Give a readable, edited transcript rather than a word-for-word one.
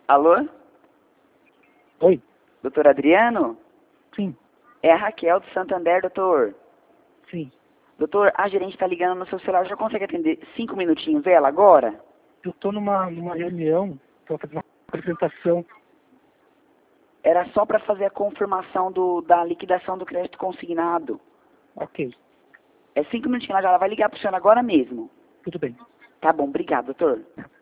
Alô? Oi? Doutor Adriano? Sim, É a Raquel do Santander, doutor. sim. Doutor, a gerente está ligando no seu celular. Já consegue atender 5 minutinhos ela agora? Eu estou numa reunião, estou fazendo uma apresentação. Era só para fazer a confirmação da liquidação do crédito consignado. Ok, É 5 minutinhos, ela já vai ligar para o senhor agora mesmo. tudo bem. Tá bom, obrigado, doutor.